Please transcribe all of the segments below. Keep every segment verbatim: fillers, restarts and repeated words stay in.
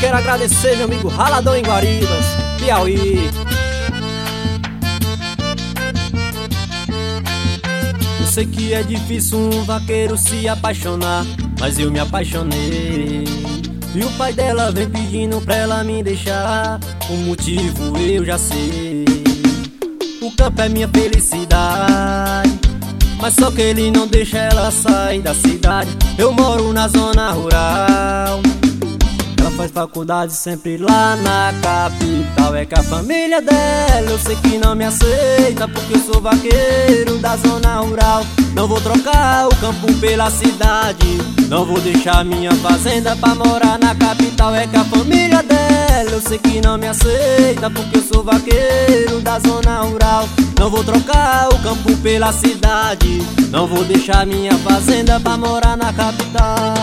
quero agradecer meu amigo Raladão em Guaribas, Piauí. Eu sei que é difícil um vaqueiro se apaixonar, mas eu me apaixonei. E o pai dela vem pedindo pra ela me deixar, o motivo eu já sei. O campo é minha felicidade, mas só que ele não deixa ela sair da cidade. Eu moro na zona rural, ela faz faculdade sempre lá na capital. É que a família dela eu sei que não me aceita, porque eu sou vaqueiro da zona rural. Não vou trocar o campo pela cidade, não vou deixar minha fazenda pra morar na capital. É que a família dela eu sei que não me aceita, porque eu sou vaqueiro da zona rural. Não vou trocar o campo pela cidade, não vou deixar minha fazenda pra morar na capital.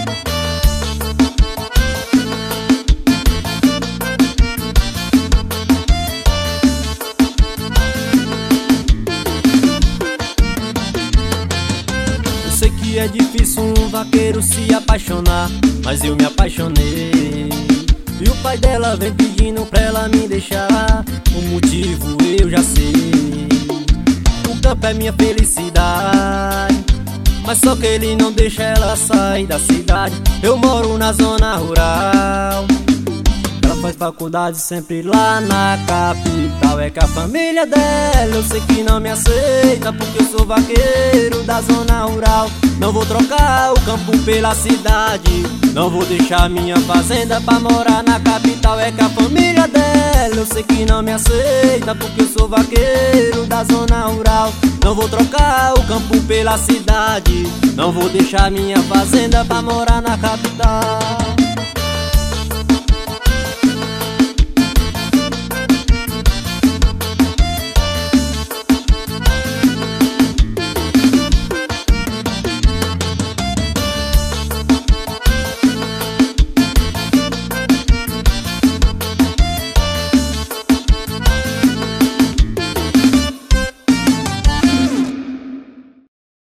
Sei que é difícil um vaqueiro se apaixonar, mas eu me apaixonei. E o pai dela vem pedindo pra ela me deixar, o motivo eu já sei. O campo é minha felicidade, mas só que ele não deixa ela sair da cidade. Eu moro na zona rural, ela faz faculdade sempre lá na capital. É que a família dela eu sei que não me aceita, porque eu sou vaqueiro da zona rural. Não vou trocar o campo pela cidade, não vou deixar minha fazenda pra morar na capital. É que a família dela eu sei que não me aceita, porque eu sou vaqueiro da zona rural. Não vou trocar o campo pela cidade, não vou deixar minha fazenda pra morar na capital.